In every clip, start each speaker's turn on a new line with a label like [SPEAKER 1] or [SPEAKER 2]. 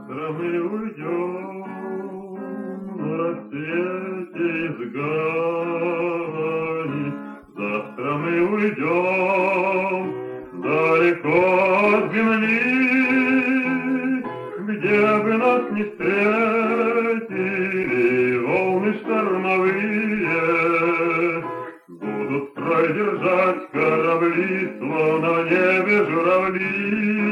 [SPEAKER 1] Завтра мы уйдем на рассвете из гавани. Завтра мы уйдем далеко от земли, где бы нас не встретили волны штормовые. Будут строй держать корабли, словно в небе журавли.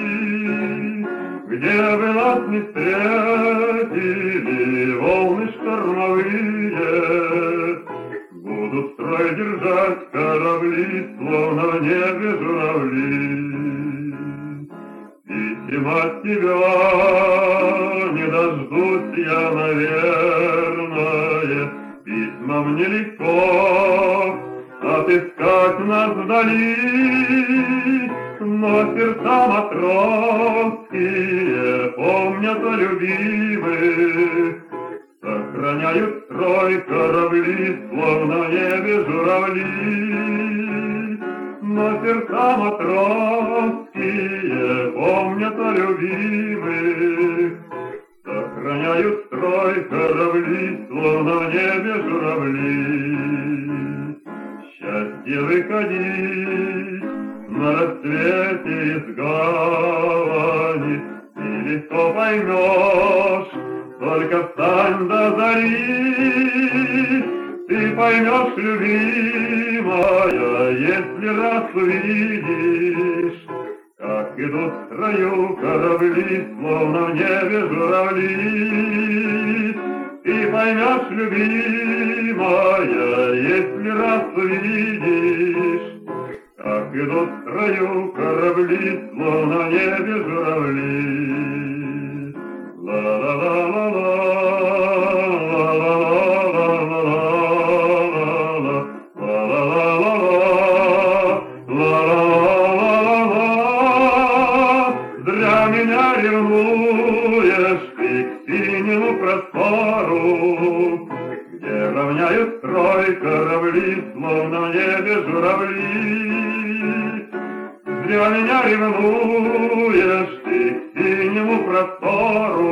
[SPEAKER 1] Где бы нас не встретили волны штормовые, будут строй держать корабли, словно в небе журавли. Писем от тебя не дождусь я, наверное, письма мне легко отыскать нас вдали, но сердца матросские помнят о любимых, сохраняют строй корабли, словно в небе журавли. Но сердца матросские помнят о любимых, сохраняют строй корабли, словно в небе журавли. Счастье выходить на рассвете из гавани, ты легко поймешь, только встань до зари. Ты поймешь, любимая, если раз увидишь, как идут в строю корабли, словно в небе журавли. Ты поймешь, любимая, если раз увидишь, как идут в строю корабли, словно в небе журавли. Ла-ла-ла-ла-ла, зря меня ревнуешь ты к синему простору, где равняют строй корабли, словно в небе журавли. Зря меня ревнуешь ты к синему простору,